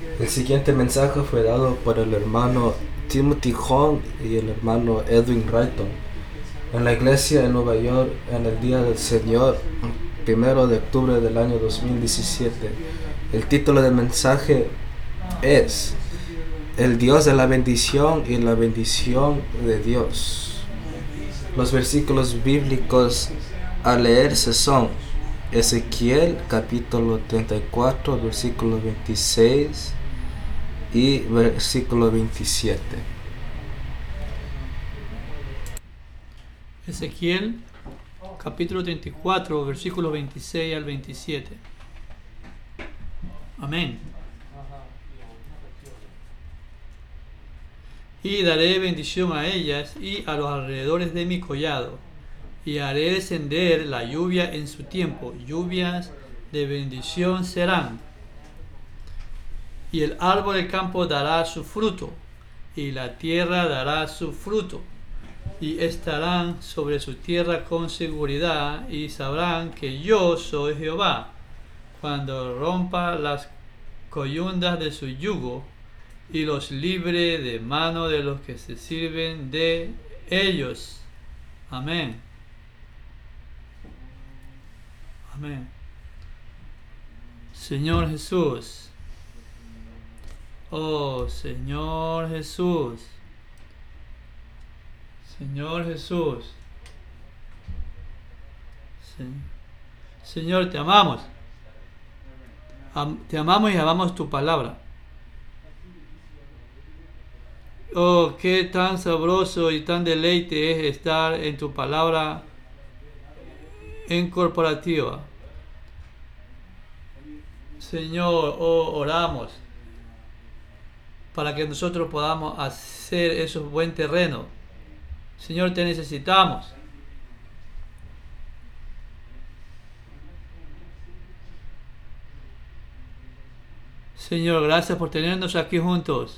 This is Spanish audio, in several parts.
El siguiente mensaje fue dado por el hermano Timothy Hong y el hermano Edwin Wrighton en la iglesia en Nueva York en el Día del Señor, 1 de octubre del año 2017. El título del mensaje es El Dios de la bendición y la bendición de Dios. Los versículos bíblicos a leerse son Ezequiel capítulo 34, versículo 26 y versículo 27. Ezequiel capítulo 34, versículos 26 al 27. Amén. Y daré bendición a ellas y a los alrededores de mi collado, y haré descender la lluvia en su tiempo, lluvias de bendición serán. Y el árbol del campo dará su fruto, y la tierra dará su fruto, y estarán sobre su tierra con seguridad, y sabrán que yo soy Jehová, cuando rompa las coyundas de su yugo, y los libre de mano de los que se sirven de ellos. Amén. Amén. Señor Jesús. Oh, Señor Jesús. Señor Jesús. Señor, te amamos. Te amamos y amamos tu palabra. Oh, qué tan sabroso y tan deleite es estar en tu palabra en corporativa. Señor, oramos para que nosotros podamos hacer esos buen terreno. Señor, te necesitamos. Señor, gracias por tenernos aquí juntos.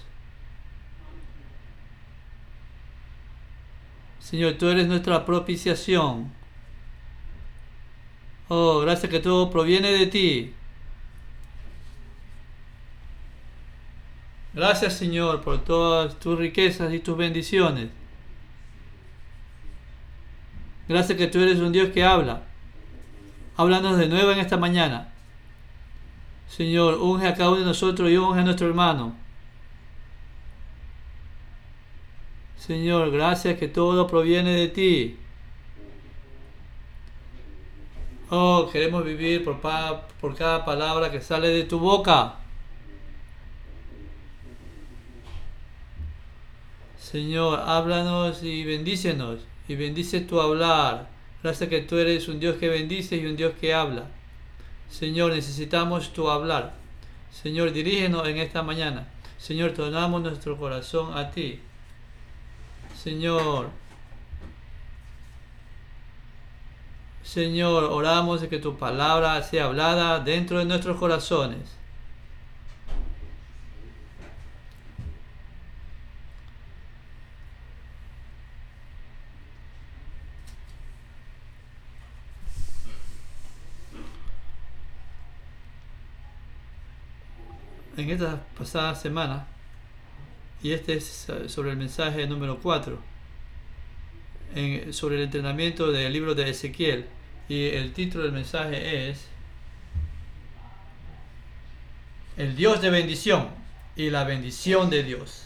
Señor, tú eres nuestra propiciación. Oh, gracias que todo proviene de ti. Gracias, Señor, por todas tus riquezas y tus bendiciones. Gracias que tú eres un Dios que habla. Háblanos de nuevo en esta mañana. Señor, unge a cada uno de nosotros y unge a nuestro hermano. Señor, gracias que todo proviene de ti. Oh, queremos vivir por cada palabra que sale de tu boca. Señor, háblanos y bendícenos. Y bendice tu hablar. Gracias que tú eres un Dios que bendice y un Dios que habla. Señor, necesitamos tu hablar. Señor, dirígenos en esta mañana. Señor, tornamos nuestro corazón a ti. Señor, oramos de que tu palabra sea hablada dentro de nuestros corazones. En esta pasada semana, y este es sobre el mensaje número 4, sobre el entrenamiento del libro de Ezequiel, y el título del mensaje es El Dios de bendición y la bendición de Dios.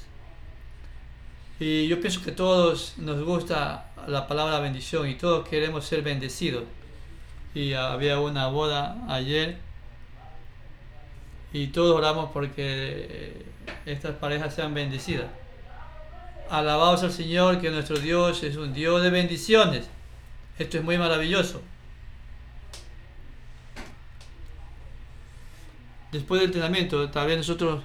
Y yo pienso que todos nos gusta la palabra bendición y todos queremos ser bendecidos. Y había una boda ayer y todos oramos porque estas parejas sean bendecidas. Alabados al Señor, que nuestro Dios es un Dios de bendiciones. Esto es muy maravilloso. Después del entrenamiento, tal vez nosotros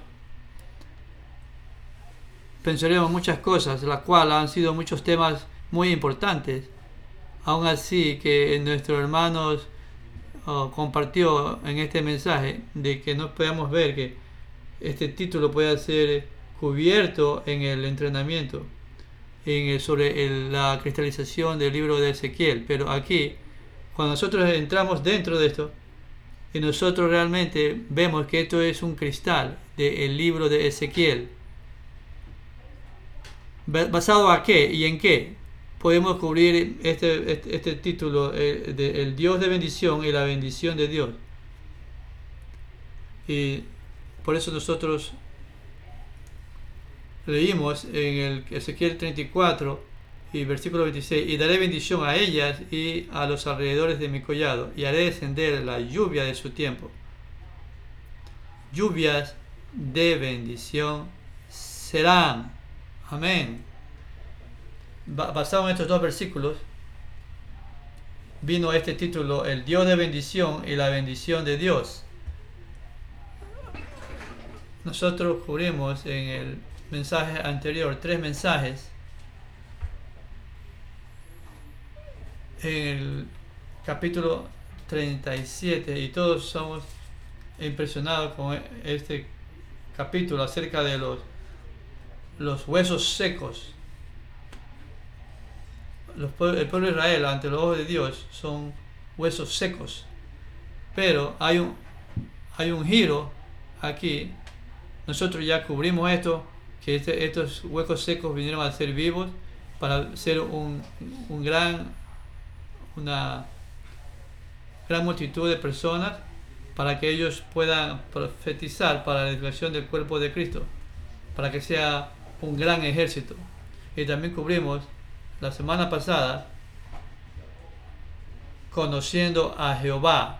pensaremos muchas cosas, las cuales han sido muchos temas muy importantes. Aún así, que nuestros hermanos compartió en este mensaje de que no podemos ver que este título pueda ser cubierto en el entrenamiento sobre la cristalización del libro de Ezequiel, pero aquí cuando nosotros entramos dentro de esto Y nosotros realmente vemos que esto es un cristal del libro de Ezequiel. ¿Basado a qué y en qué? Podemos cubrir este título, el Dios de bendición y la bendición de Dios. Y por eso nosotros leímos en el Ezequiel 34 y versículo 26: y daré bendición a ellas y a los alrededores de mi collado, y haré descender la lluvia de su tiempo. Lluvias de bendición serán. Amén. Basado en estos dos versículos, vino este título, el Dios de bendición y la bendición de Dios. Nosotros cubrimos en el mensaje anterior 3 mensajes. En el capítulo 37, y todos somos impresionados con este capítulo acerca de los huesos secos. El pueblo de Israel ante los ojos de Dios son huesos secos, pero hay un giro aquí. Nosotros ya cubrimos esto, que estos huecos secos vinieron a ser vivos para ser una gran multitud de personas, para que ellos puedan profetizar para la edificación del cuerpo de Cristo, para que sea un gran ejército. Y también cubrimos la semana pasada conociendo a Jehová,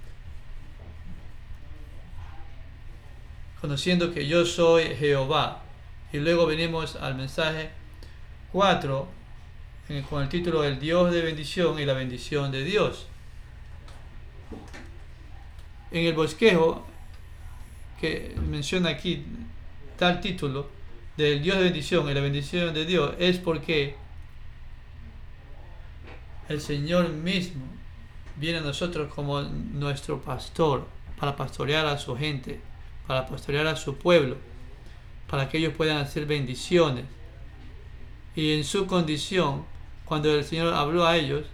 conociendo que yo soy Jehová. Y luego venimos al mensaje 4 con el título El Dios de bendición y la bendición de Dios. En el bosquejo que menciona aquí tal título del Dios de bendición y la bendición de Dios es porque el Señor mismo viene a nosotros como nuestro pastor para pastorear a su gente, para pastorear a su pueblo, para que ellos puedan hacer bendiciones. Y en su condición, cuando el Señor habló a ellos,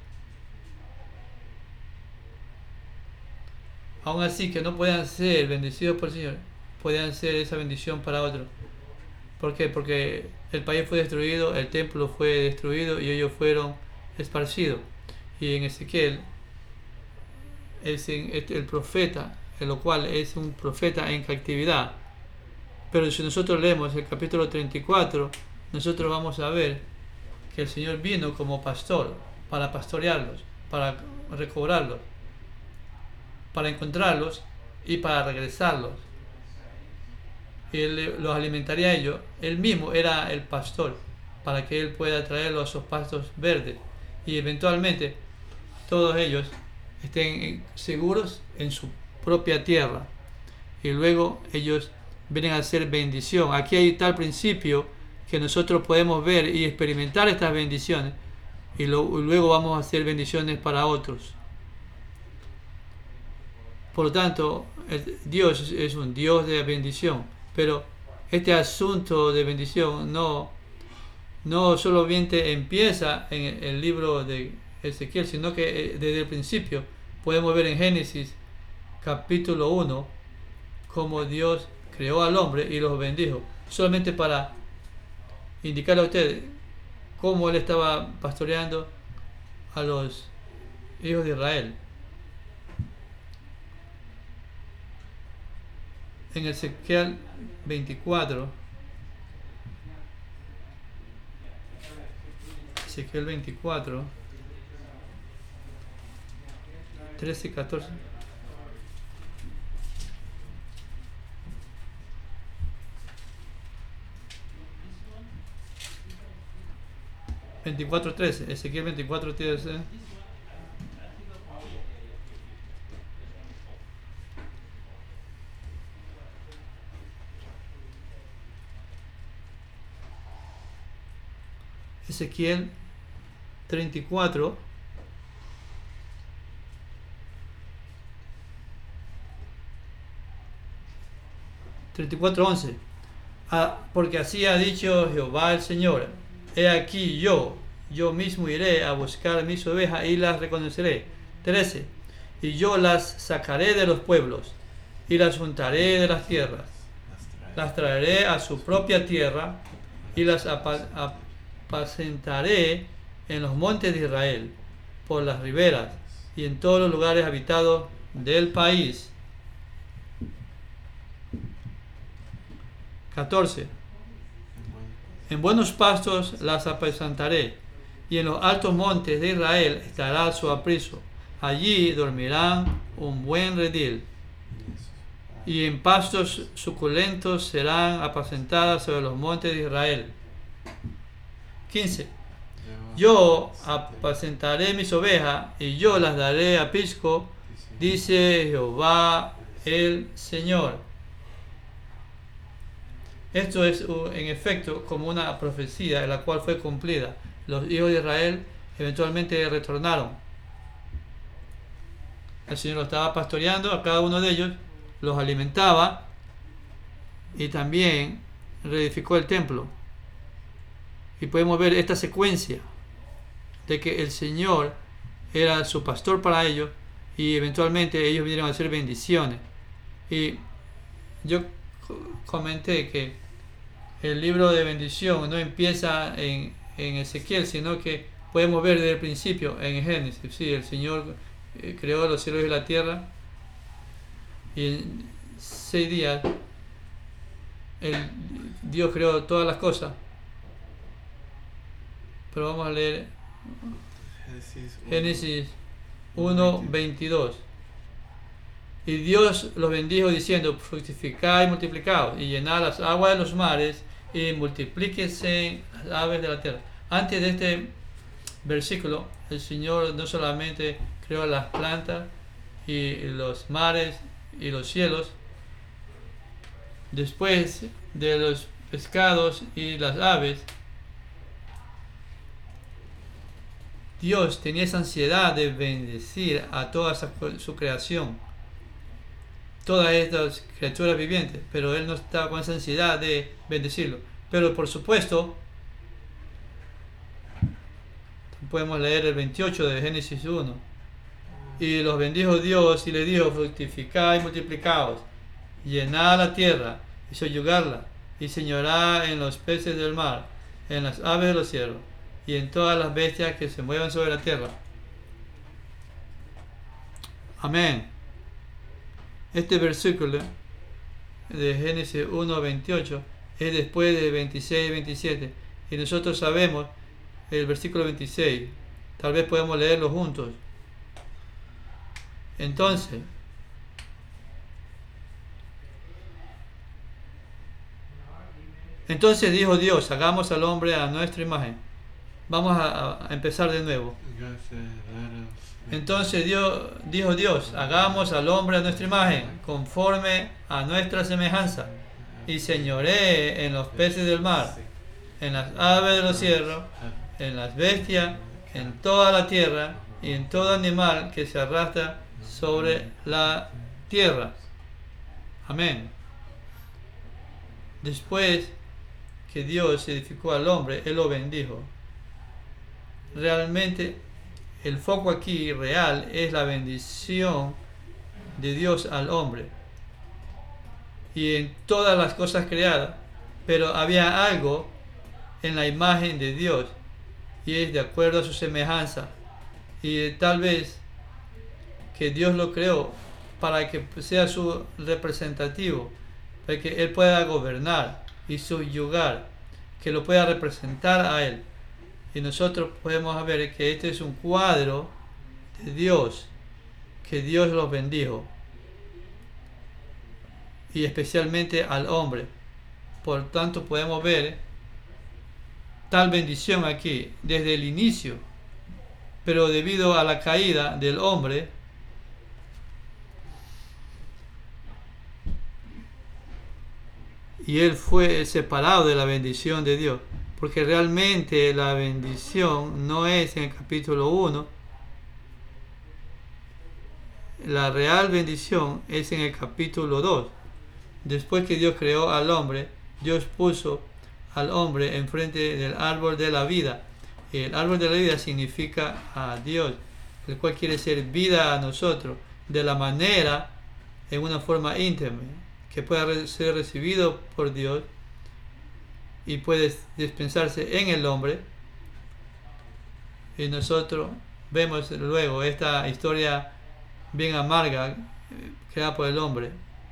aún así que no puedan ser bendecidos por el Señor, puedan ser esa bendición para otros. ¿Por qué? Porque el país fue destruido, el templo fue destruido y ellos fueron esparcidos. Y en Ezequiel es el profeta, en lo cual es un profeta en cautividad. Pero si nosotros leemos el capítulo 34, nosotros vamos a ver que el Señor vino como pastor para pastorearlos, para recobrarlos, para encontrarlos y para regresarlos. Y Él los alimentaría a ellos. Él mismo era el pastor para que Él pueda traerlos a esos pastos verdes y eventualmente todos ellos estén seguros en su propia tierra, y luego ellos vienen a ser bendición. Aquí hay tal principio que nosotros podemos ver y experimentar estas bendiciones, y luego vamos a hacer bendiciones para otros. Por lo tanto, Dios es un Dios de bendición, pero este asunto de bendición no solamente empieza en el libro de Ezequiel, sino que desde el principio podemos ver en Génesis capítulo 1 cómo Dios creó al hombre y los bendijo, solamente para indicarle a ustedes cómo Él estaba pastoreando a los hijos de Israel. En Ezequiel 24, Ezequiel 24, 13 y 14. Ezequiel 24:13. Ezequiel 34, porque así ha dicho Jehová el Señor: he aquí yo mismo iré a buscar mis ovejas y las reconoceré. 13. y yo las sacaré de los pueblos, y las juntaré de las tierras. Las traeré a su propia tierra, y las apacentaré en los montes de Israel, por las riberas, y en todos los lugares habitados del país. 14. En buenos pastos las apacentaré, y en los altos montes de Israel estará su apriso. Allí dormirán un buen redil, y en pastos suculentos serán apacentadas sobre los montes de Israel. 15. Yo apacentaré mis ovejas, y yo las daré a pisco, dice Jehová el Señor. Esto es en efecto como una profecía en la cual fue cumplida. Los hijos de Israel eventualmente retornaron. El Señor los estaba pastoreando a cada uno de ellos, los alimentaba y también reedificó el templo. Y podemos ver esta secuencia de que el Señor era su pastor para ellos y eventualmente ellos vinieron a hacer bendiciones. Y yo comenté que el libro de bendición no empieza en Ezequiel, sino que podemos ver desde el principio en Génesis. Sí, el Señor creó los cielos y la tierra, y en 6 días Dios creó todas las cosas. Pero vamos a leer Génesis 1:22. Y Dios los bendijo diciendo: fructificad y multiplicaos, y llenad las aguas de los mares, y multiplíquense las aves de la tierra. Antes de este versículo, el Señor no solamente creó las plantas y los mares y los cielos. Después de los pescados y las aves, Dios tenía esa ansiedad de bendecir a toda su creación, todas estas criaturas vivientes, pero Él no estaba con esa ansiedad de bendecirlo. Pero por supuesto, podemos leer el 28 de Génesis 1. Y los bendijo Dios y le dijo: fructificad y multiplicaos, llenad la tierra y soyugarla, y señorad en los peces del mar, en las aves de los cielos, y en todas las bestias que se muevan sobre la tierra. Amén. Este versículo de Génesis 1:28 es después de 26 y 27, y nosotros sabemos el versículo 26. Tal vez podemos leerlo juntos. Entonces dijo Dios: hagamos al hombre a nuestra imagen. Vamos a empezar de nuevo. Entonces dijo Dios: hagamos al hombre a nuestra imagen, conforme a nuestra semejanza, y señoree en los peces del mar, en las aves de los cielos, en las bestias, en toda la tierra, y en todo animal que se arrastra sobre la tierra. Amén. Después que Dios edificó al hombre, Él lo bendijo. Realmente el foco aquí real es la bendición de Dios al hombre y en todas las cosas creadas, pero había algo en la imagen de Dios, y es de acuerdo a su semejanza, y tal vez que Dios lo creó para que sea su representativo, para que Él pueda gobernar y subyugar, que lo pueda representar a Él. Y nosotros podemos ver que este es un cuadro de Dios, que Dios los bendijo, y especialmente al hombre. Por tanto, podemos ver tal bendición aquí desde el inicio, pero debido a la caída del hombre, y él fue separado de la bendición de Dios, porque realmente la bendición no es en el capítulo 1, la real bendición es en el capítulo 2. Después que Dios creó al hombre, Dios puso al hombre enfrente del árbol de la vida. Y el árbol de la vida significa a Dios, el cual quiere ser vida a nosotros. de la manera, en una forma íntima, que pueda ser recibido por Dios y puede dispensarse en el hombre. Y nosotros vemos luego esta historia bien amarga creada por el hombre.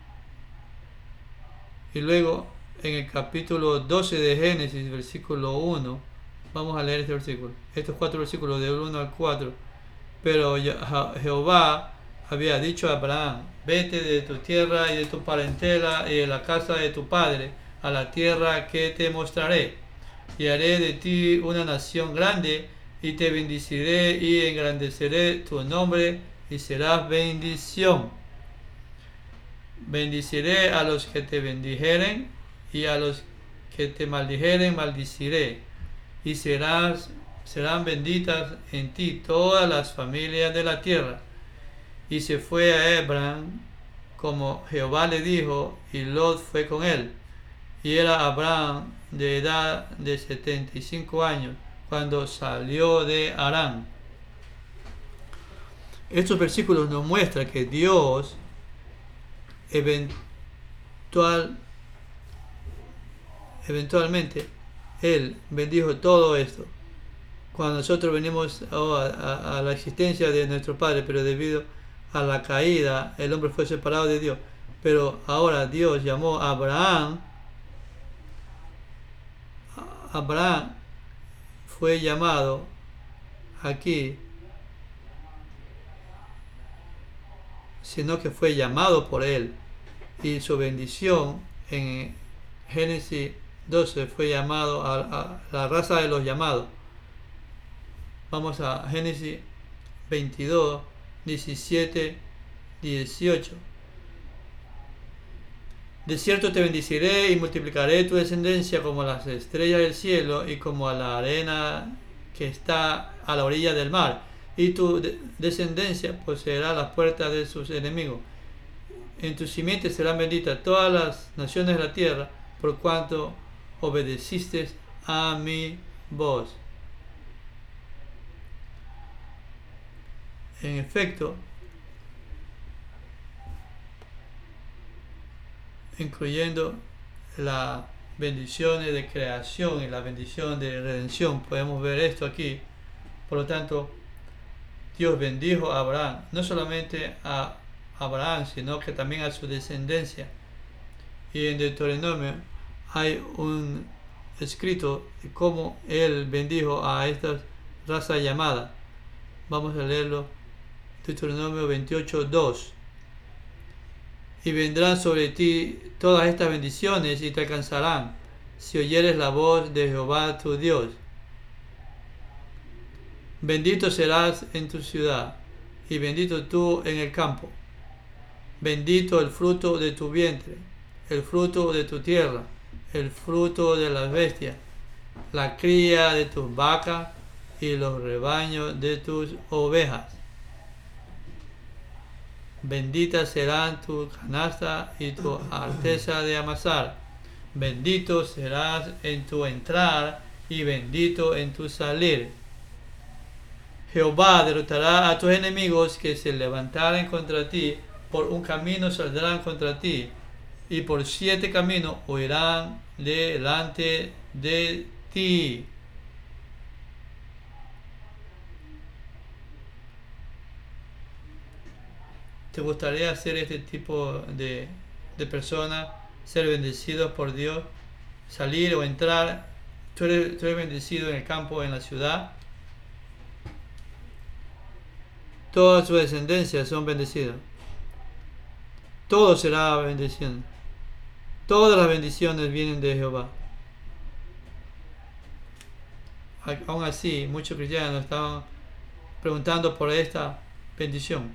Y luego en el capítulo 12 de Génesis, versículo 1, vamos a leer este versículo, estos 4 versículos del 1 al 4. Pero Jehová había dicho a Abraham: vete de tu tierra y de tu parentela y de la casa de tu padre a la tierra que te mostraré, y haré de ti una nación grande, y te bendeciré y engrandeceré tu nombre, y serás bendición. Bendiciré a los que te bendijeren, y a los que te maldijeren maldiciré, y serán benditas en ti todas las familias de la tierra. Y se fue a Abraham como Jehová le dijo, y Lot fue con él. Y era Abraham de edad de 75 años cuando salió de Harán. Estos versículos nos muestran que Dios eventualmente Él bendijo todo esto. Cuando nosotros venimos a la existencia de nuestro Padre, pero debido a la caída, el hombre fue separado de Dios. Pero ahora Dios llamó a Abraham. Abraham fue llamado aquí, sino que fue llamado por Él. Y su bendición en Génesis 12 fue llamado a la raza de los llamados. Vamos a Génesis 22, 17, 18. De cierto te bendeciré y multiplicaré tu descendencia como las estrellas del cielo y como a la arena que está a la orilla del mar. Y tu descendencia poseerá las puertas de sus enemigos. En tu simiente serán benditas todas las naciones de la tierra, por cuanto obedeciste a mi voz. En efecto, incluyendo las bendiciones de creación y la bendición de redención, podemos ver esto aquí. Por lo tanto, Dios bendijo a Abraham, no solamente a Abraham, sino que también a su descendencia. Y en Deuteronomio hay un escrito de cómo Él bendijo a esta raza llamada. Vamos a leerlo. Deuteronomio 28, 2. Y vendrán sobre ti todas estas bendiciones y te alcanzarán, si oyeres la voz de Jehová tu Dios. Bendito serás en tu ciudad, y bendito tú en el campo. Bendito el fruto de tu vientre, el fruto de tu tierra, el fruto de las bestias, la cría de tus vacas y los rebaños de tus ovejas. Bendita serán tu canasta y tu arteza de amasar. Bendito serás en tu entrar y bendito en tu salir. Jehová derrotará a tus enemigos que se levantaren contra ti. Por un camino saldrán contra ti, y por 7 caminos huirán delante de ti. ¿Te gustaría ser este tipo de persona? Ser bendecido por Dios, salir o entrar. Tú eres bendecido en el campo, en la ciudad. Todas sus descendencias son bendecidos. Todo será bendición. Todas las bendiciones vienen de Jehová. Aún así, muchos cristianos estaban preguntando por esta bendición.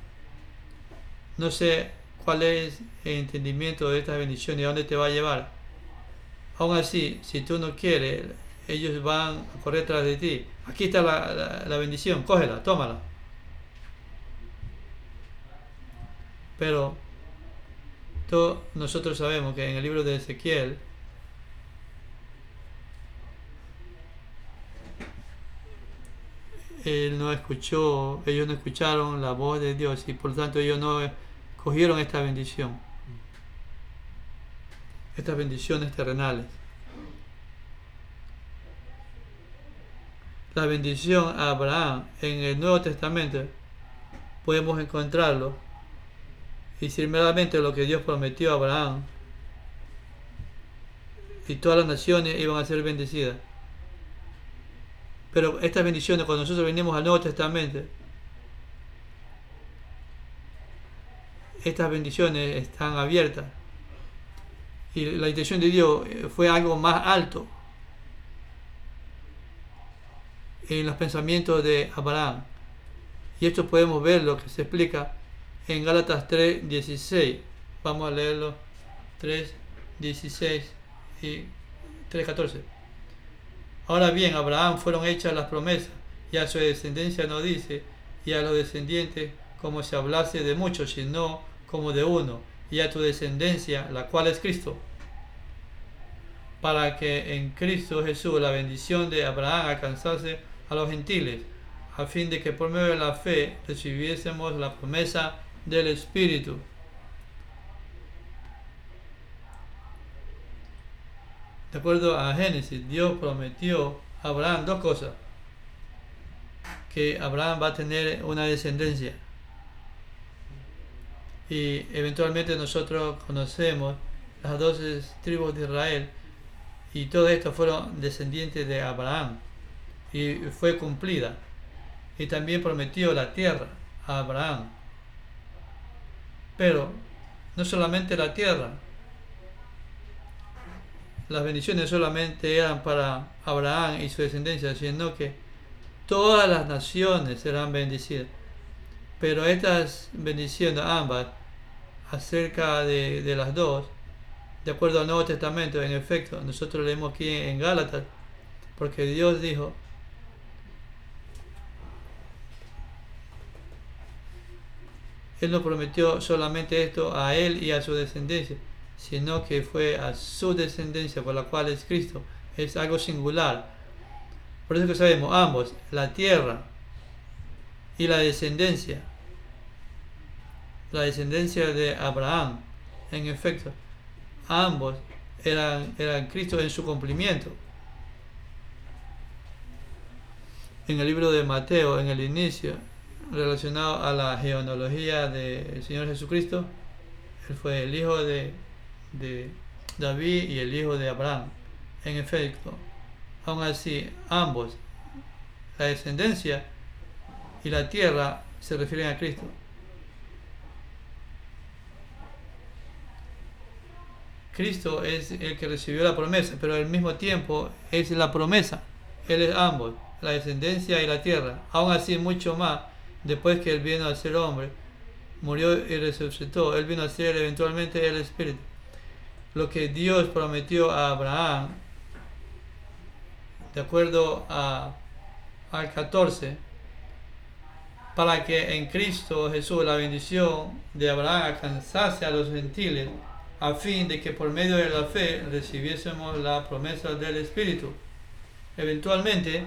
No sé cuál es el entendimiento de esta bendición y a dónde te va a llevar. Aún así, si tú no quieres, ellos van a correr tras de ti. Aquí está la bendición, cógela, tómala. Pero nosotros sabemos que en el libro de Ezequiel ellos no escucharon la voz de Dios y por lo tanto ellos no cogieron esta bendición, estas bendiciones terrenales. La bendición a Abraham en el Nuevo Testamento podemos encontrarlo, y si meramente lo que Dios prometió a Abraham, y todas las naciones iban a ser bendecidas. Pero estas bendiciones, cuando nosotros venimos al Nuevo Testamento, estas bendiciones están abiertas, y la intención de Dios fue algo más alto en los pensamientos de Abraham. Y esto podemos ver lo que se explica en Gálatas 3:16. Vamos a leerlo. 3:16 y 3:14. Ahora bien, a Abraham fueron hechas las promesas, y a su descendencia no dice, y a los descendientes como si hablase de muchos, sino como de uno, y a tu descendencia, la cual es Cristo, para que en Cristo Jesús la bendición de Abraham alcanzase a los gentiles, a fin de que por medio de la fe recibiésemos la promesa del Espíritu. De acuerdo a Génesis, Dios prometió a Abraham dos cosas: que Abraham va a tener una descendencia, y eventualmente nosotros conocemos las 12 tribus de Israel, y todo esto fueron descendientes de Abraham, y fue cumplida. Y también prometió la tierra a Abraham, pero no solamente la tierra, las bendiciones solamente eran para Abraham y su descendencia, sino que todas las naciones serán bendecidas. Pero estas bendiciones, ambas, acerca de las dos, de acuerdo al Nuevo Testamento, en efecto, nosotros leemos aquí en Gálatas, porque Dios dijo: Él no prometió solamente esto a él y a su descendencia, sino que fue a su descendencia, por la cual es Cristo. Es algo singular. Por eso que sabemos, ambos, la tierra y la descendencia de Abraham, en efecto, ambos eran Cristo en su cumplimiento. En el libro de Mateo, en el inicio, relacionado a la genealogía del Señor Jesucristo, él fue el hijo de David y el hijo de Abraham. En efecto, aún así, ambos, la descendencia y la tierra, se refieren a Cristo. Cristo es el que recibió la promesa, pero al mismo tiempo es la promesa. Él es ambos, la descendencia y la tierra. Aún así, mucho más, después que Él vino a ser hombre, murió y resucitó, Él vino a ser eventualmente el Espíritu. Lo que Dios prometió a Abraham, de acuerdo al 14, para que en Cristo Jesús la bendición de Abraham alcanzase a los gentiles, a fin de que por medio de la fe recibiésemos la promesa del Espíritu. Eventualmente,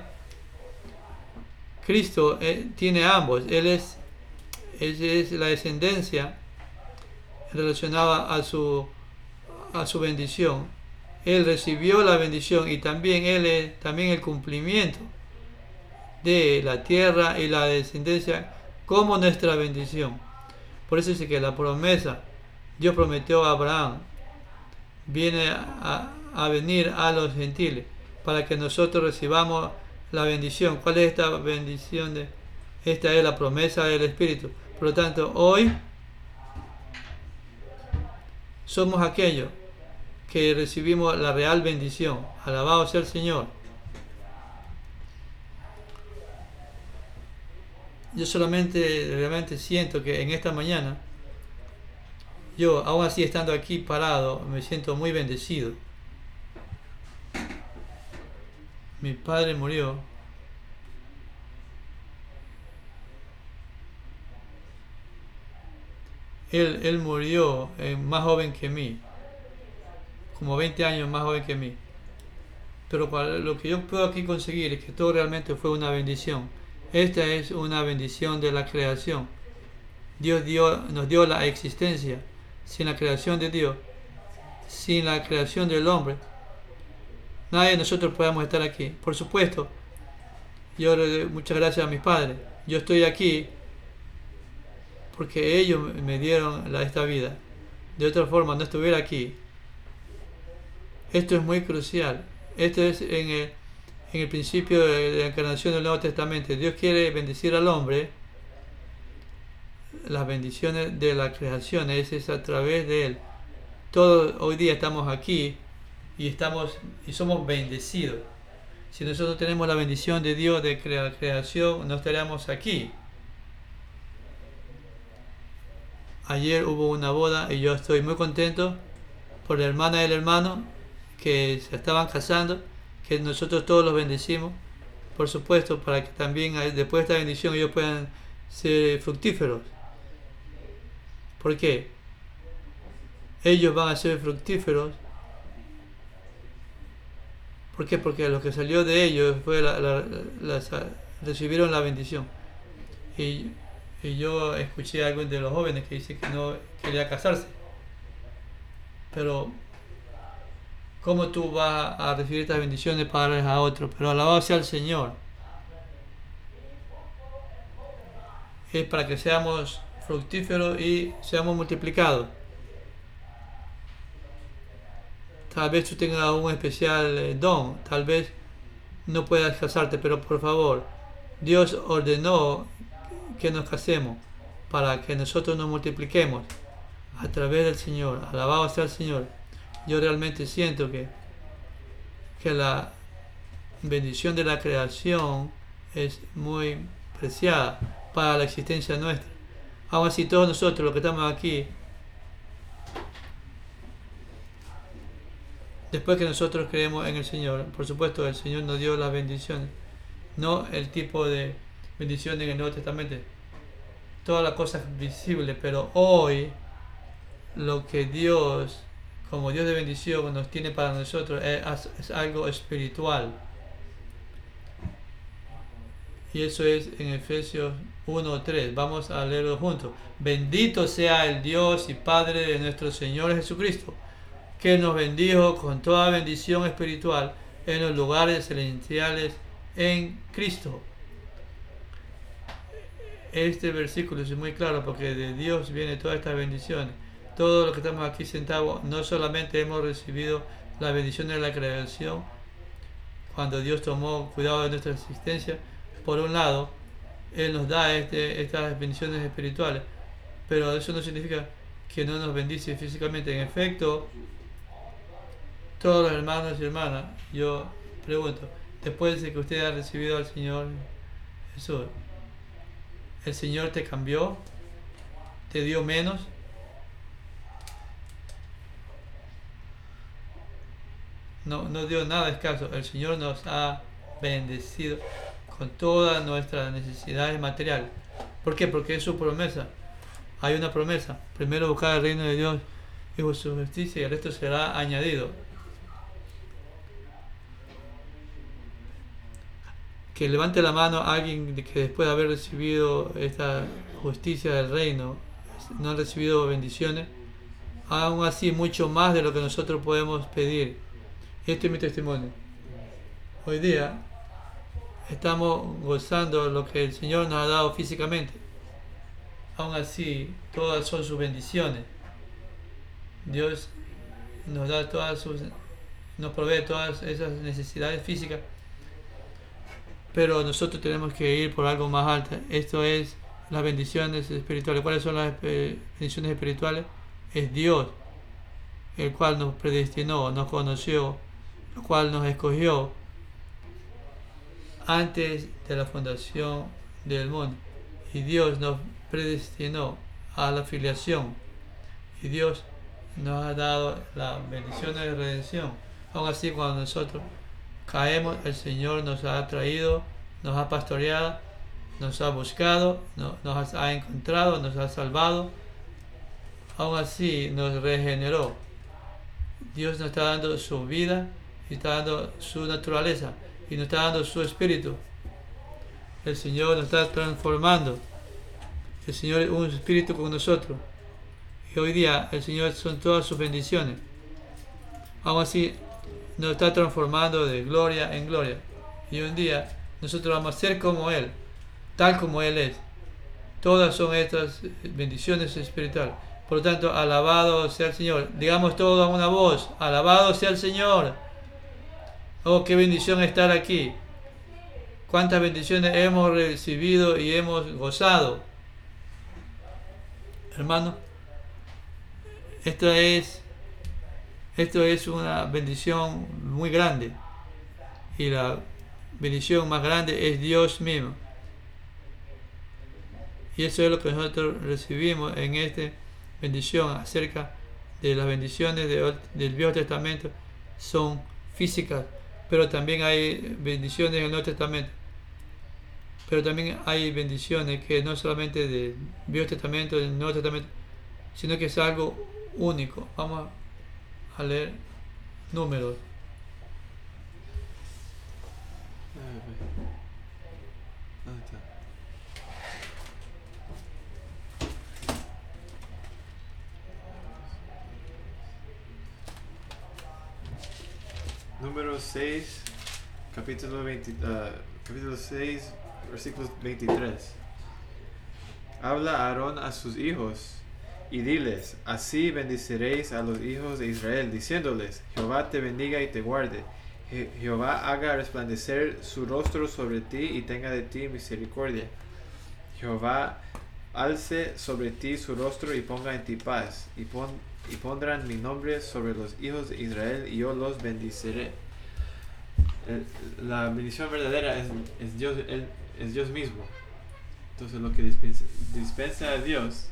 Cristo tiene ambos. Él es la descendencia relacionada a su bendición. Él recibió la bendición, y también Él es también el cumplimiento de la tierra y la descendencia como nuestra bendición. Por eso dice que la promesa, Dios prometió a Abraham, viene a venir a los gentiles, para que nosotros recibamos la bendición. ¿Cuál es esta bendición? Esta es la promesa del Espíritu. Por lo tanto, hoy somos aquellos que recibimos la real bendición. Alabado sea el Señor. Yo realmente siento que en esta mañana, yo, aún así estando aquí parado, me siento muy bendecido. Mi padre murió Él murió más joven que mí, como 20 años más joven que mí. Pero lo que yo puedo aquí conseguir es que todo realmente fue una bendición. Esta es una bendición de la creación. Dios nos dio la existencia. Sin la creación de Dios, sin la creación del hombre, nadie de nosotros podemos estar aquí. Por supuesto, yo le doy muchas gracias a mis padres. Yo estoy aquí porque ellos me dieron esta vida. De otra forma, no estuviera aquí. Esto es muy crucial. Esto es en el principio de la encarnación del Nuevo Testamento. Dios quiere bendecir al hombre. Las bendiciones de la creación es a través de él. Todos hoy día estamos aquí y somos bendecidos. Si nosotros tenemos la bendición de Dios de creación, no estaríamos aquí. Ayer hubo una boda y yo estoy muy contento por la hermana y el hermano que se estaban casando, que nosotros todos los bendecimos, por supuesto, para que también después de esta bendición ellos puedan ser fructíferos. ¿Por qué? Ellos van a ser fructíferos. ¿Por qué? Porque lo que salió de ellos fue recibieron la bendición. Y yo escuché a alguien de los jóvenes que dice que no quería casarse. Pero ¿cómo tú vas a recibir estas bendiciones para darles a otros? Pero alabado sea el Señor. Es para que seamos fructíferos y seamos multiplicados. Tal vez tú tengas un especial don, tal vez no puedas casarte, pero por favor, Dios ordenó que nos casemos para que nosotros nos multipliquemos a través del Señor. Alabado sea el Señor. Yo realmente siento que la bendición de la creación es muy preciada para la existencia nuestra. Aún así, todos nosotros los que estamos aquí, después que nosotros creemos en el Señor, por supuesto el Señor nos dio las bendiciones, no el tipo de bendiciones en el Nuevo Testamento, todas las cosas visibles, pero hoy lo que Dios, como Dios de bendición, nos tiene para nosotros es algo espiritual. Y eso es en Efesios 1:3. Vamos a leerlo juntos. Bendito sea el Dios y Padre de nuestro Señor Jesucristo, que nos bendijo con toda bendición espiritual en los lugares celestiales en Cristo. Este versículo es muy claro porque de Dios viene todas estas bendiciones. Todos los que estamos aquí sentados no solamente hemos recibido la bendición de la creación, cuando Dios tomó cuidado de nuestra existencia, por un lado, Él nos da estas bendiciones espirituales, pero eso no significa que no nos bendice físicamente. En efecto, todos los hermanos y hermanas, yo pregunto, después de que usted ha recibido al Señor Jesús, ¿el Señor te cambió? ¿Te dio menos? No dio nada escaso. El Señor nos ha bendecido con todas nuestras necesidades materiales. ¿Por qué? Porque es su promesa. Hay una promesa. Primero buscar el reino de Dios y su justicia, y el resto será añadido. Que levante la mano a alguien que después de haber recibido esta justicia del reino no ha recibido bendiciones, aún así mucho más de lo que nosotros podemos pedir. Este es mi testimonio. Hoy día estamos gozando lo que el Señor nos ha dado físicamente. Aún así, todas son sus bendiciones. Dios nos da nos provee todas esas necesidades físicas, pero nosotros tenemos que ir por algo más alto. Esto es las bendiciones espirituales. ¿Cuáles son las bendiciones espirituales? Es Dios, el cual nos predestinó, nos conoció, el cual nos escogió antes de la fundación del mundo. Y Dios nos predestinó a la filiación. Y Dios nos ha dado la bendición de redención. Aún así, cuando nosotros caemos, el Señor nos ha traído, nos ha pastoreado, nos ha buscado, nos ha encontrado, nos ha salvado. Aún así, nos regeneró. Dios nos está dando su vida y está dando su naturaleza y nos está dando su espíritu. el Señor nos está transformando. El Señor es un espíritu con nosotros. Y hoy día el Señor son todas sus bendiciones. Aún así nos está transformando de gloria en gloria. Y un día nosotros vamos a ser como Él, tal como Él es. Todas son estas bendiciones espirituales. Por lo tanto, alabado sea el Señor. Digamos todo a una voz. Alabado sea el Señor. Oh, qué bendición estar aquí. Cuántas bendiciones hemos recibido y hemos gozado. Hermano, esto es una bendición muy grande. Y la bendición más grande es Dios mismo. Y eso es lo que nosotros recibimos en esta bendición acerca de las bendiciones del Viejo Testamento. Son físicas, pero también hay bendiciones en el Nuevo Testamento. Pero también hay bendiciones que no solamente del Viejo Testamento, del Nuevo Testamento, sino que es algo único. Vamos a leer números. Número 6, capítulo 6, versículo 23. Habla Aarón a sus hijos y diles: así bendeciréis a los hijos de Israel, diciéndoles: Jehová te bendiga y te guarde. Jehová haga resplandecer su rostro sobre ti y tenga de ti misericordia. Jehová alce sobre ti su rostro y ponga en ti paz. Y pondrán mi nombre sobre los hijos de Israel y yo los bendeciré. La bendición verdadera es Dios, es Dios mismo. Entonces lo que dispensa a Dios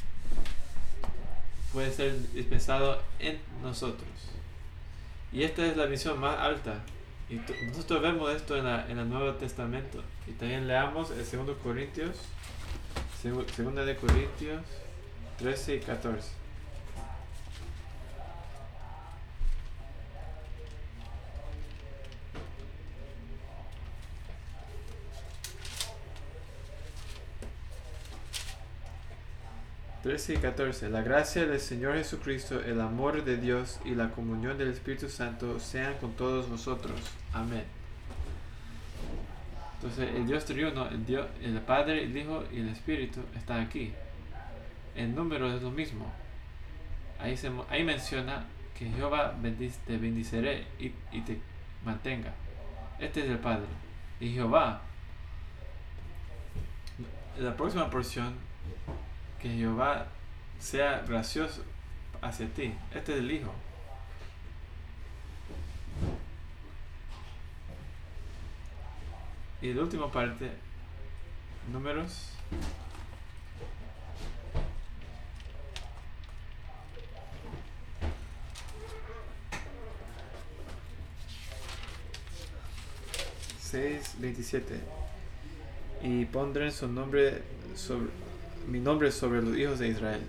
puede ser dispensado en nosotros. Y esta es la bendición más alta. Y nosotros vemos esto en el Nuevo Testamento. Y también leamos el 2 Corintios, 2 de Corintios 13 y 14. y 14. La gracia del Señor Jesucristo, el amor de Dios y la comunión del Espíritu Santo sean con todos vosotros. Amén. Entonces el Dios triuno, el Padre, el Hijo y el Espíritu están aquí. El número es lo mismo. Ahí menciona que Jehová te bendiceré y te mantenga. Este es el Padre. Y Jehová, la próxima porción, que Jehová sea gracioso hacia ti. Este es el Hijo. Y la última parte, Números. (6, 27) y pondré su nombre mi nombre sobre los hijos de Israel.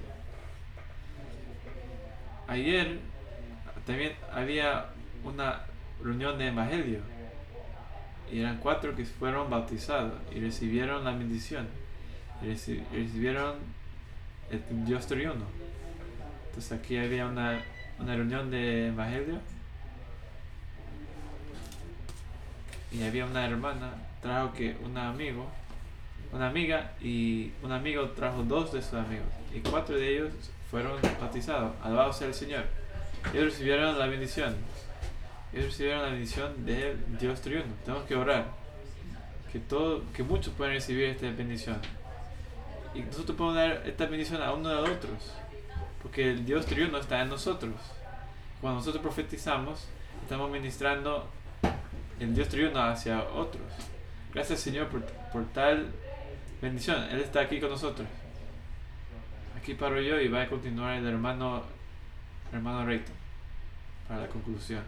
Ayer también había una reunión de evangelio y eran 4 que fueron bautizados y recibieron la bendición y recibieron el Dios triuno. Entonces aquí había una reunión de evangelio y había una hermana trajo que una amiga y un amigo trajo 2 de sus amigos y 4 de ellos fueron bautizados. Alabado sea el Señor. Ellos recibieron la bendición. Ellos recibieron la bendición de Dios triuno. Tenemos que orar que muchos puedan recibir esta bendición y nosotros podemos dar esta bendición a uno de los otros, porque el Dios triuno está en nosotros. Cuando nosotros profetizamos, estamos ministrando el Dios triuno hacia otros. Gracias, Señor, por tal bendición. Él está aquí con nosotros. Aquí paro yo y va a continuar el hermano Reyton para la conclusión.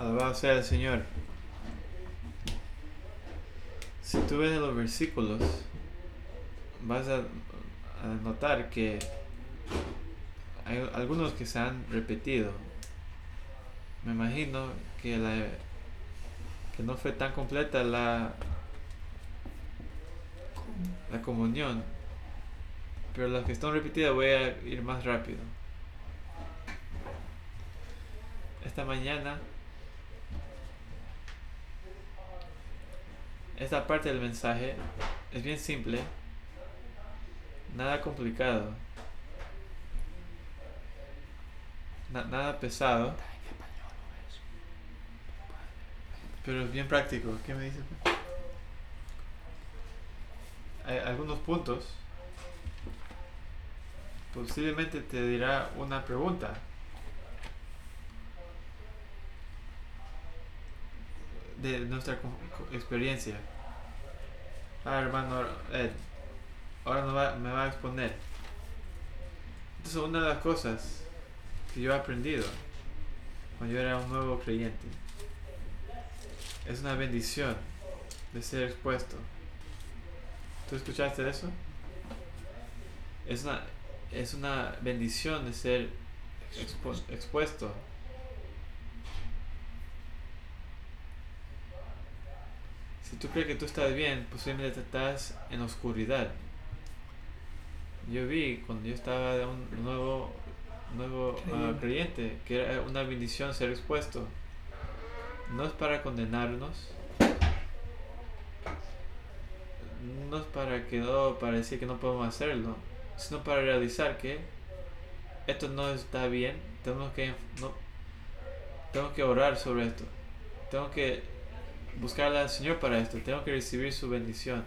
Alabado sea el Señor. Si tú ves los versículos, vas a notar que hay algunos que se han repetido. Me imagino que no fue tan completa la comunión, pero las que están repetidas voy a ir más rápido. Esta mañana, esta parte del mensaje es bien simple, nada complicado, nada pesado, pero es bien práctico. ¿Qué me dices? Hay algunos puntos, posiblemente te dirá una pregunta. De nuestra experiencia. Hermano Ed, ahora me va a exponer. Entonces, una de las cosas que yo he aprendido cuando yo era un nuevo creyente es una bendición de ser expuesto. ¿Tú escuchaste eso? Es una bendición de ser expuesto. Si tú crees que tú estás bien, posiblemente estás en oscuridad. Yo vi cuando yo estaba de un nuevo creyente que era una bendición ser expuesto. No es para condenarnos, no es para decir que no podemos hacerlo, sino para realizar que esto no está bien. Tenemos que orar sobre esto. Tengo que buscar al Señor para esto. Tengo que recibir su bendición.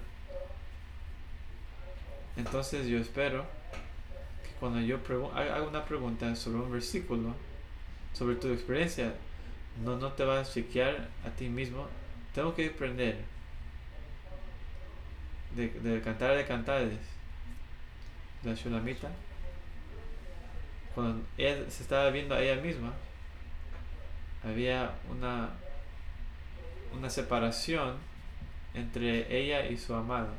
Entonces yo espero que cuando yo haga una pregunta sobre un versículo, sobre tu experiencia, no te vas a chequear a ti mismo. Tengo que aprender de Cantar de Cantares, la Shulamita. Cuando ella se estaba viendo a ella misma, había una separación entre ella y su amado.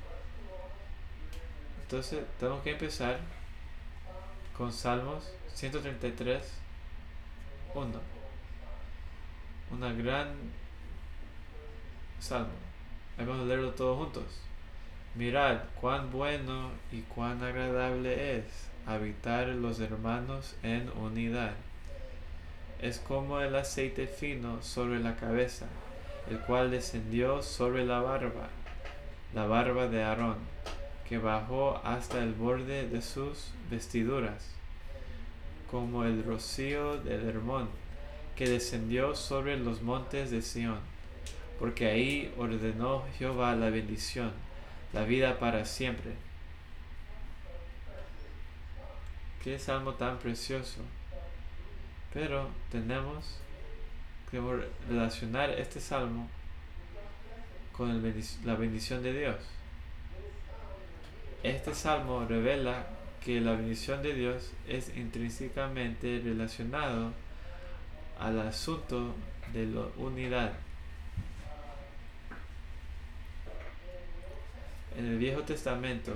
Entonces tenemos que empezar con Salmos 133, 1. Una gran salmo. Vamos a leerlo todos juntos. Mirad cuán bueno y cuán agradable es habitar los hermanos en unidad. Es como el aceite fino sobre la cabeza, el cual descendió sobre la barba de Aarón, que bajó hasta el borde de sus vestiduras, como el rocío del Hermón, que descendió sobre los montes de Sión, porque ahí ordenó Jehová la bendición, la vida para siempre. Qué salmo tan precioso. Pero tenemos que relacionar este salmo con la bendición de Dios. Este salmo revela que la bendición de Dios es intrínsecamente relacionado al asunto de la unidad. En el Viejo Testamento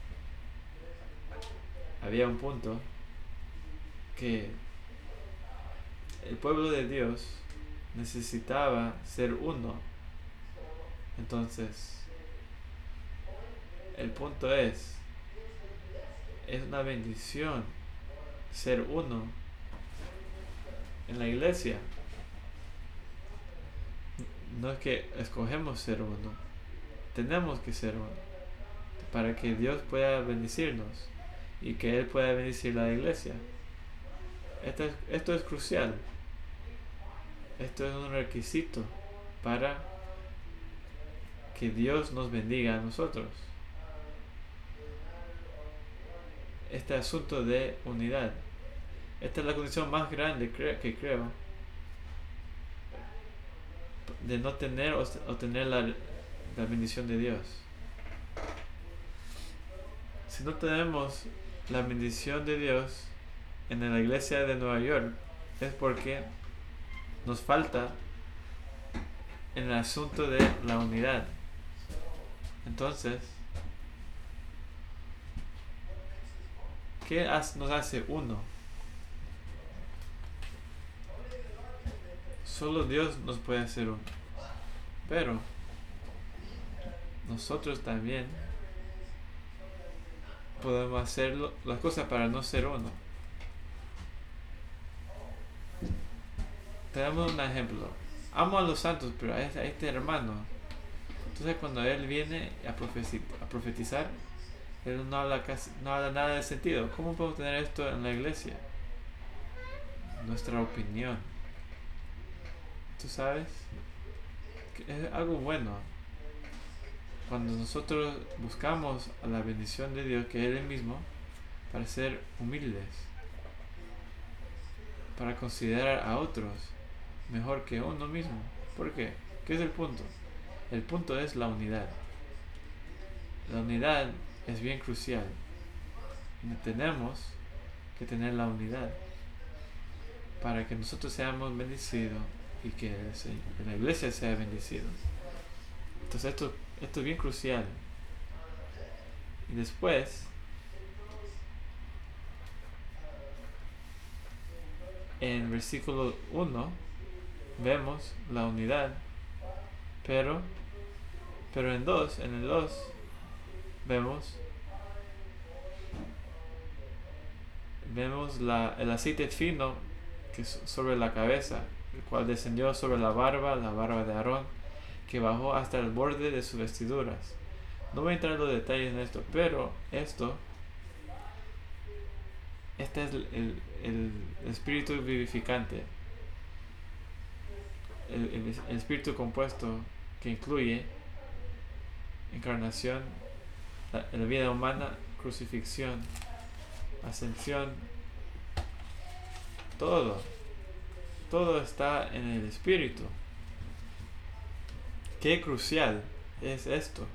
había un punto que el pueblo de Dios necesitaba ser uno. Entonces, el punto es una bendición ser uno en la iglesia. No es que escogemos ser uno, tenemos que ser uno para que Dios pueda bendecirnos y que Él pueda bendecir la iglesia. Esto es crucial. Esto es un requisito para que Dios nos bendiga a nosotros. Este asunto de unidad. Esta es la condición más grande que creo de no tener o tener la bendición de Dios. Si no tenemos la bendición de Dios en la iglesia de Nueva York, es porque nos falta en el asunto de la unidad. Entonces, ¿qué nos hace uno? Solo Dios nos puede hacer uno. Pero nosotros también podemos hacer las cosas para no ser uno. Tenemos un ejemplo. Amo a los santos, pero a este hermano, entonces cuando él viene a profetizar, él no habla nada de sentido. ¿Cómo podemos tener esto en la iglesia? Nuestra opinión. ¿Tú sabes? Que es algo bueno. Cuando nosotros buscamos a la bendición de Dios, que es Él mismo, para ser humildes, para considerar a otros mejor que uno mismo. ¿Por qué? ¿Qué es el punto? El punto es la unidad. La unidad es bien crucial. Y tenemos que tener la unidad para que nosotros seamos bendecidos y que la iglesia sea bendecida. Entonces esto es bien crucial. Y después, en versículo 1 vemos la unidad, pero en el 2 vemos el aceite fino que sobre la cabeza, el cual descendió sobre la barba de Aarón, que bajó hasta el borde de sus vestiduras. No voy a entrar en los detalles en esto, pero este es el espíritu vivificante, el espíritu compuesto que incluye encarnación, la vida humana, crucifixión, ascensión, todo está en el espíritu. Qué crucial es esto.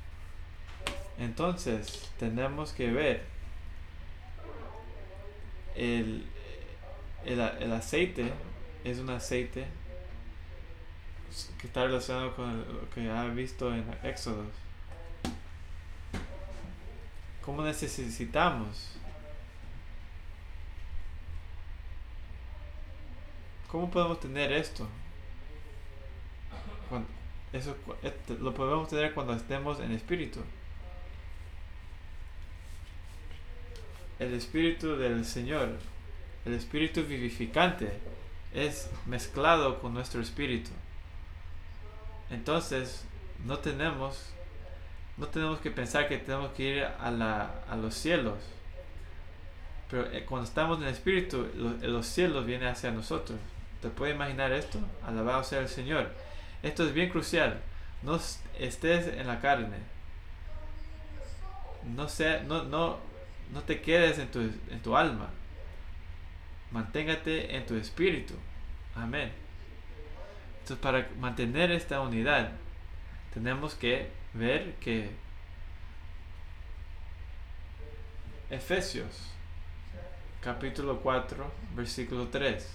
Entonces tenemos que ver el aceite es un aceite que está relacionado con lo que ha visto en Éxodo. ¿Cómo necesitamos? ¿Cómo podemos tener esto? Lo podemos tener cuando estemos en espíritu. El espíritu del Señor, el espíritu vivificante, es mezclado con nuestro espíritu. Entonces no tenemos que pensar que tenemos que ir a los cielos. Pero cuando estamos en el espíritu, los cielos vienen hacia nosotros. ¿Te puedes imaginar esto? Alabado sea el Señor. Esto es bien crucial. No estés en la carne. No te quedes en tu alma. Manténgate en tu espíritu. Amén. Entonces, para mantener esta unidad, tenemos que ver que Efesios capítulo 4 versículo 3.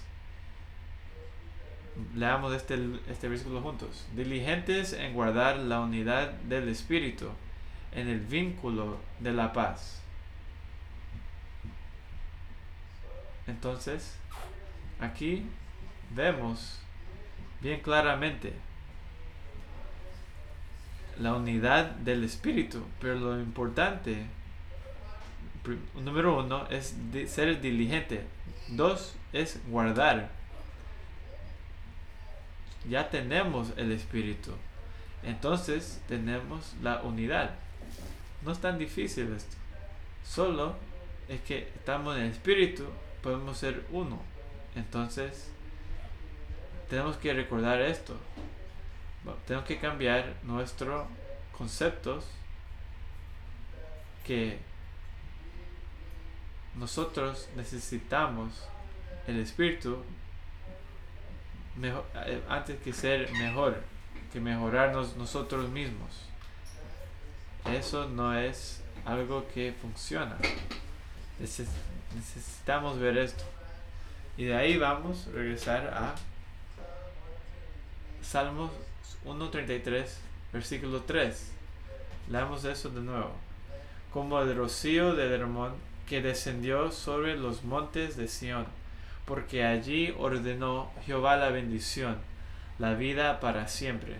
Leamos este versículo juntos. Diligentes en guardar la unidad del espíritu en el vínculo de la paz. Entonces, aquí vemos bien claramente la unidad del espíritu, pero lo importante, número 1, es ser diligente. 2 es guardar. Ya tenemos el espíritu, entonces tenemos la unidad. No es tan difícil esto, solo es que estamos en el espíritu, podemos ser uno. Entonces tenemos que recordar esto. Tenemos que cambiar nuestros conceptos, que nosotros necesitamos el espíritu antes que ser mejor, que mejorarnos nosotros mismos. Eso no es algo que funciona. Necesitamos ver esto. Y de ahí vamos a regresar a Salmos 1:33, versículo 3. Leamos eso de nuevo. Como el rocío del Hermón que descendió sobre los montes de Sión, porque allí ordenó Jehová la bendición, la vida para siempre.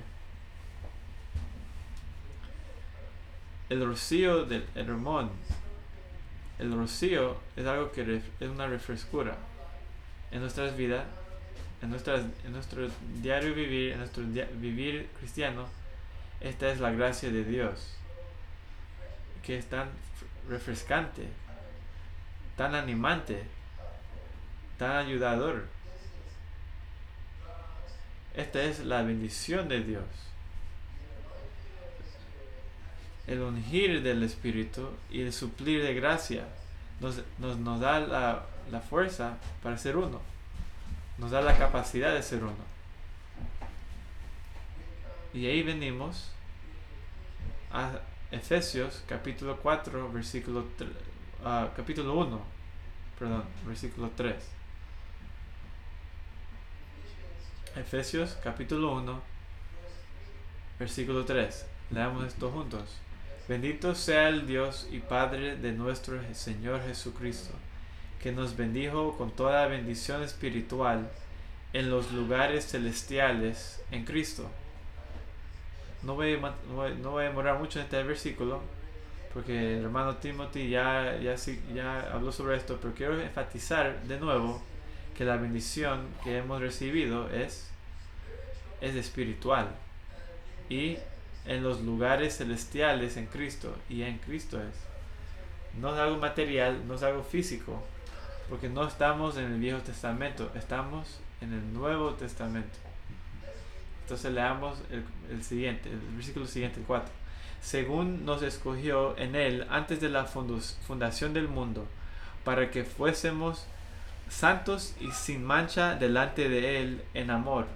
El rocío del Hermón. El rocío es algo que es una refrescura en nuestras vidas, en nuestro diario vivir, en nuestro vivir cristiano. Esta es la gracia de Dios, que es tan refrescante, tan animante, tan ayudador. Esta es la bendición de Dios. El ungir del Espíritu y el suplir de gracia nos da la fuerza para ser uno. Nos da la capacidad de ser uno. Y ahí venimos a Efesios capítulo 4, capítulo 1, versículo 3. Efesios capítulo 1, versículo 3. Leamos esto juntos. Bendito sea el Dios y Padre de nuestro Señor Jesucristo, que nos bendijo con toda bendición espiritual en los lugares celestiales en Cristo. No voy a demorar mucho en este versículo, porque el hermano Timothy ya habló sobre esto, pero quiero enfatizar de nuevo que la bendición que hemos recibido es espiritual, y en los lugares celestiales en Cristo, y en Cristo no es algo material, no es algo físico, porque no estamos en el Viejo Testamento, estamos en el Nuevo Testamento. Entonces leamos el versículo siguiente, el 4. Según nos escogió en él antes de la fundación del mundo, para que fuésemos santos y sin mancha delante de él en amor.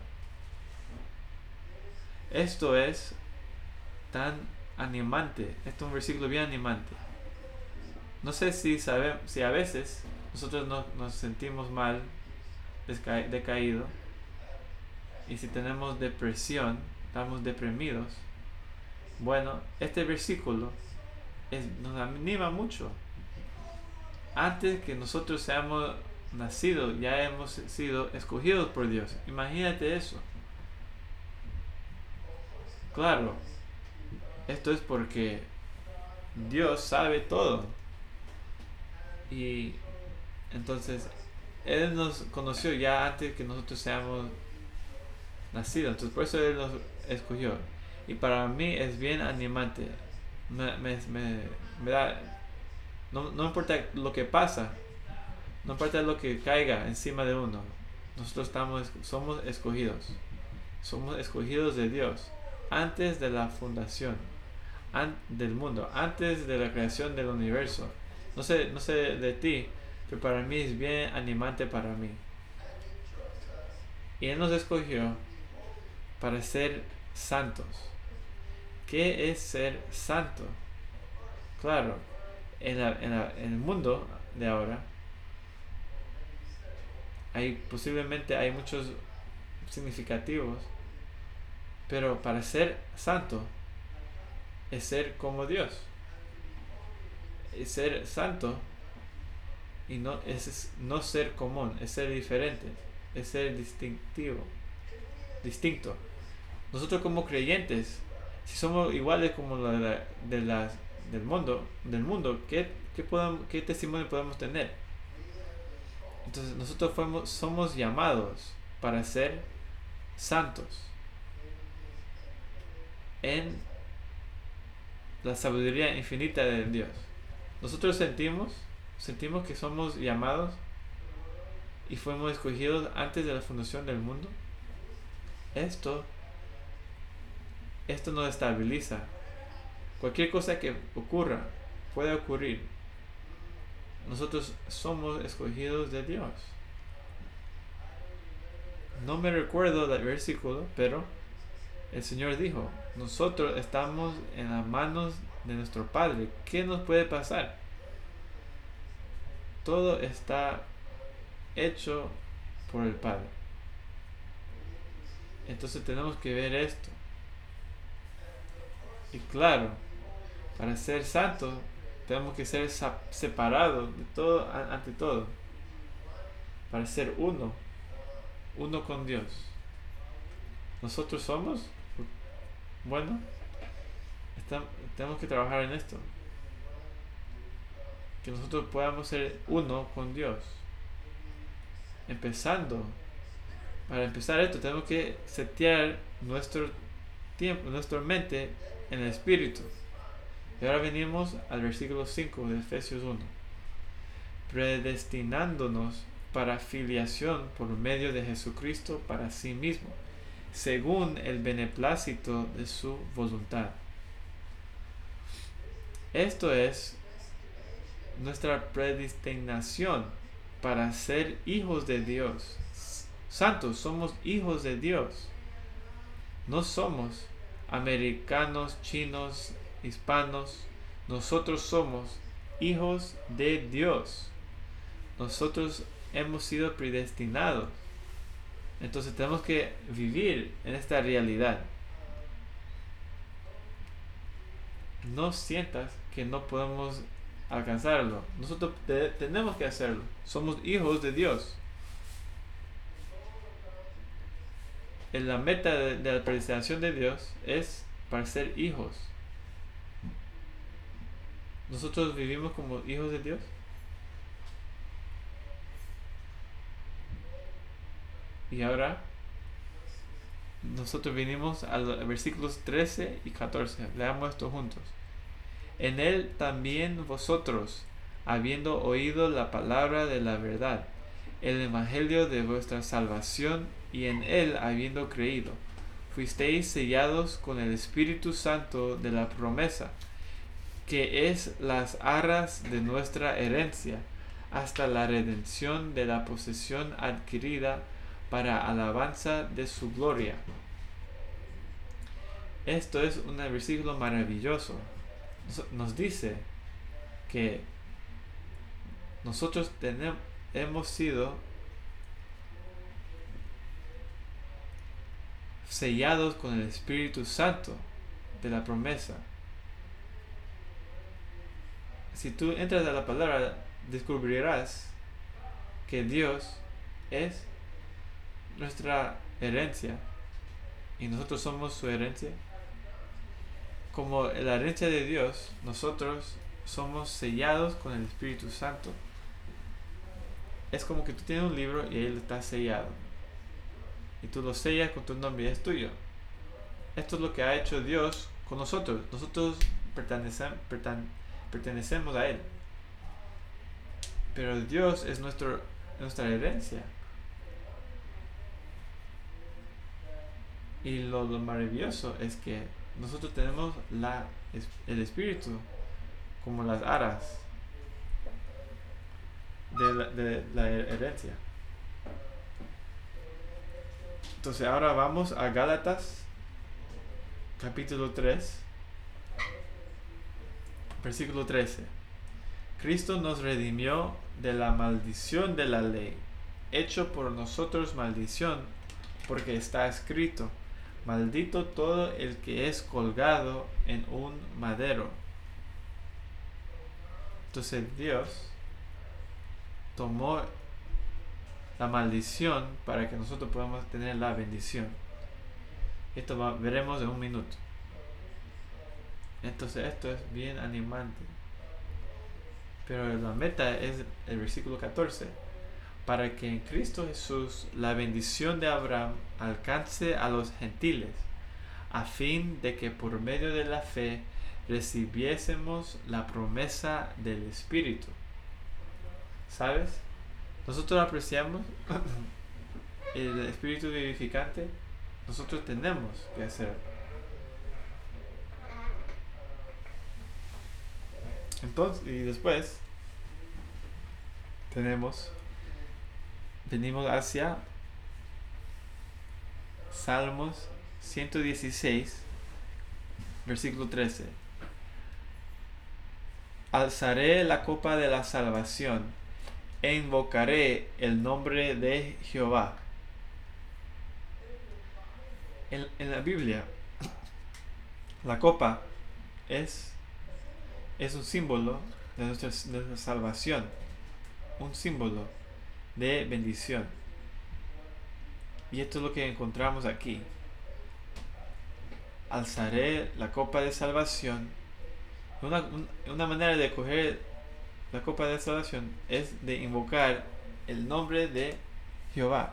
Esto es tan animante. Esto es un versículo bien animante. No sé si a veces nosotros nos sentimos mal, decaídos, y si tenemos depresión, estamos deprimidos. Bueno, este versículo nos anima mucho. Antes que nosotros seamos nacidos, ya hemos sido escogidos por Dios. Imagínate eso. Claro, esto es porque Dios sabe todo. Y entonces Él nos conoció ya antes que nosotros seamos nacidos. Entonces por eso Él nos escogió. Y para mí es bien animante. Me da... No importa lo que pasa. No importa lo que caiga encima de uno. Nosotros somos escogidos. Somos escogidos de Dios. Antes de la fundación del mundo. Antes de la creación del universo. No sé de ti, pero para mí es bien animante para mí. Y Él nos escogió para ser santos. ¿Qué es ser santo? Claro, en el mundo de ahora posiblemente hay muchos significativos, pero para ser santo es ser como Dios. Es ser santo y es no ser común, es ser diferente, es ser distinto. Nosotros como creyentes, si somos iguales como del mundo, ¿qué testimonio podemos tener? Entonces nosotros somos llamados para ser santos en la sabiduría infinita de Dios. Nosotros sentimos que somos llamados y fuimos escogidos antes de la fundación del mundo. Esto nos estabiliza. Cualquier cosa que puede ocurrir. Nosotros somos escogidos de Dios. No me recuerdo del versículo, pero el Señor dijo, nosotros estamos en las manos de nuestro Padre. ¿Qué nos puede pasar? Todo está hecho por el Padre. Entonces tenemos que ver esto. Y claro, para ser santos tenemos que ser separados de todo, ante todo, para ser uno con Dios. Nosotros somos, bueno, tenemos que trabajar en esto, que nosotros podamos ser uno con Dios. Para empezar esto tenemos que setear nuestro tiempo, nuestra mente en el Espíritu. Y ahora venimos al versículo 5 de Efesios 1. Predestinándonos para filiación por medio de Jesucristo para sí mismo, según el beneplácito de su voluntad. Esto es nuestra predestinación para ser hijos de Dios. Santos, somos hijos de Dios. No somos americanos, chinos, hispanos. Nosotros somos hijos de Dios. Nosotros hemos sido predestinados. Entonces tenemos que vivir en esta realidad. No sientas que no podemos alcanzarlo. Nosotros tenemos que hacerlo. Somos hijos de Dios. La meta de la predestinación de Dios es para ser hijos. ¿Nosotros vivimos como hijos de Dios? Y ahora nosotros vinimos a los versículos 13 y 14. Leamos esto juntos. En él también vosotros, habiendo oído la palabra de la verdad, el evangelio de vuestra salvación, y en él habiendo creído, fuisteis sellados con el Espíritu Santo de la promesa, que es las arras de nuestra herencia, hasta la redención de la posesión adquirida para alabanza de su gloria. Esto es un versículo maravilloso. Nos dice que nosotros hemos sido sellados con el Espíritu Santo de la promesa. Si tú entras a la palabra, descubrirás que Dios es nuestra herencia y nosotros somos su herencia. Como la herencia de Dios, nosotros somos sellados con el Espíritu Santo. Es como que tú tienes un libro y él está sellado, y tú lo sellas con tu nombre y es tuyo. Esto es lo que ha hecho Dios con nosotros. Nosotros pertenecemos a él, pero Dios es nuestra herencia. Y lo maravilloso es que nosotros tenemos el Espíritu como las aras de la herencia. Entonces ahora vamos a Gálatas capítulo 3, versículo 13. Cristo nos redimió de la maldición de la ley, hecho por nosotros maldición, porque está escrito: maldito todo el que es colgado en un madero. Entonces Dios tomó la maldición para que nosotros podamos tener la bendición. Esto veremos en un minuto. Entonces esto es bien animante. Pero la meta es el versículo 14. Para que en Cristo Jesús la bendición de Abraham alcance a los gentiles, a fin de que por medio de la fe recibiésemos la promesa del Espíritu. ¿Sabes? Nosotros apreciamos el Espíritu vivificante. Nosotros tenemos que hacer. Entonces, y después venimos hacia Salmos 116, versículo 13. Alzaré la copa de la salvación e invocaré el nombre de Jehová. En la Biblia, la copa es un símbolo de nuestra salvación, un símbolo de bendición. Y esto es lo que encontramos aquí. Alzaré la copa de salvación. Una manera de coger la copa de salvación es de invocar el nombre de Jehová.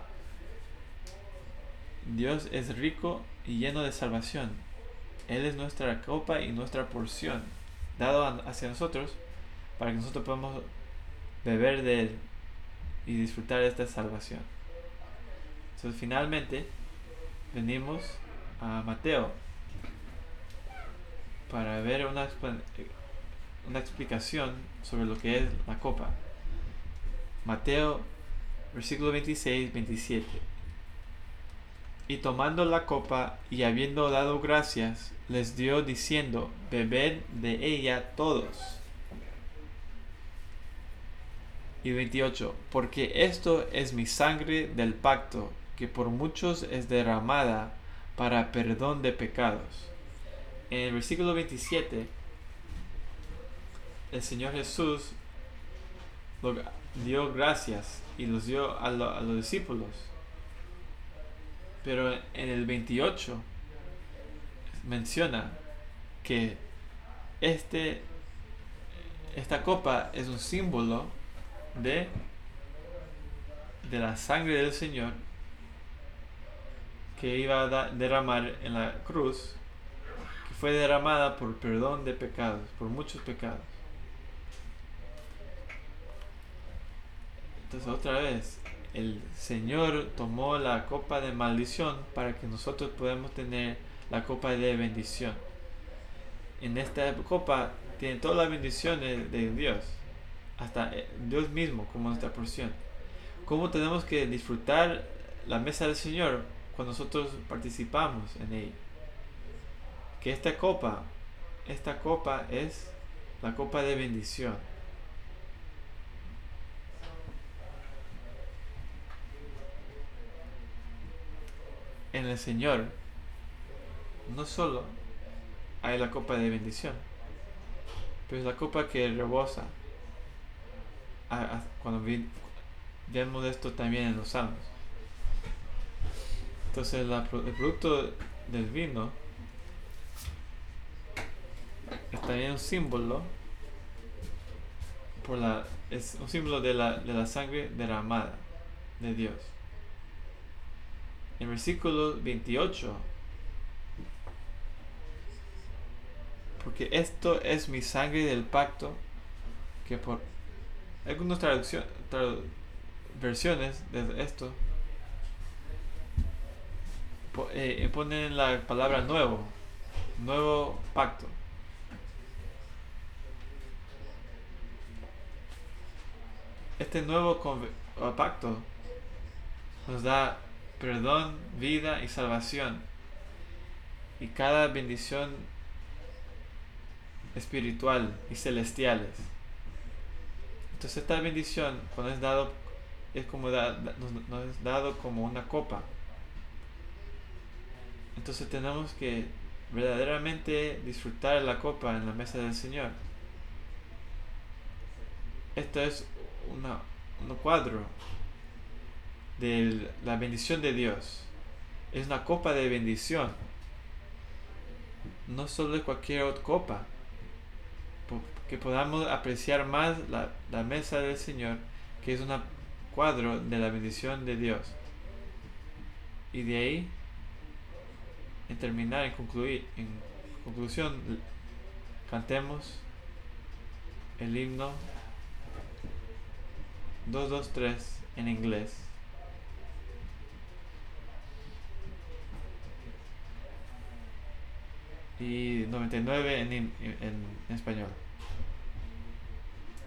Dios es rico y lleno de salvación. Él es nuestra copa y nuestra porción, dado hacia nosotros para que nosotros podamos beber de Él y disfrutar de esta salvación. Entonces, finalmente, venimos a Mateo para ver una explicación sobre lo que es la copa. Mateo, versículo 26-27. Y tomando la copa y habiendo dado gracias, les dio diciendo: bebed de ella todos. Y 28. Porque esto es mi sangre del pacto, que por muchos es derramada para perdón de pecados. En el versículo 27, el Señor Jesús dio gracias y los dio a los discípulos. Pero en el 28 menciona que esta copa es un símbolo de la sangre del Señor que iba a derramar en la cruz, que fue derramada por perdón de pecados, por muchos pecados. Entonces, otra vez, el Señor tomó la copa de maldición para que nosotros podamos tener la copa de bendición. En esta copa tiene todas las bendiciones de Dios, hasta Dios mismo como nuestra porción. ¿Cómo tenemos que disfrutar la mesa del Señor cuando nosotros participamos en ella? Que esta copa es la copa de bendición. En el Señor no solo hay la copa de bendición, pero es la copa que rebosa. Cuando vemos esto también en los Salmos. Entonces el producto del vino es también un símbolo es un símbolo de la sangre derramada de Dios. En versículo 28, porque esto es mi sangre del pacto, que por algunas versiones de esto ponen la palabra nuevo pacto. Este nuevo pacto nos da perdón, vida y salvación, y cada bendición espiritual y celestiales. Entonces esta bendición, cuando es dado, nos es dado como una copa. Entonces tenemos que verdaderamente disfrutar la copa en la mesa del Señor. Esto es un cuadro de la bendición de Dios. Es una copa de bendición, no solo es cualquier otra copa. Que podamos apreciar más la mesa del Señor, que es un cuadro de la bendición de Dios. Y de ahí, en conclusión, cantemos el himno 223 en inglés. Y 99 en español.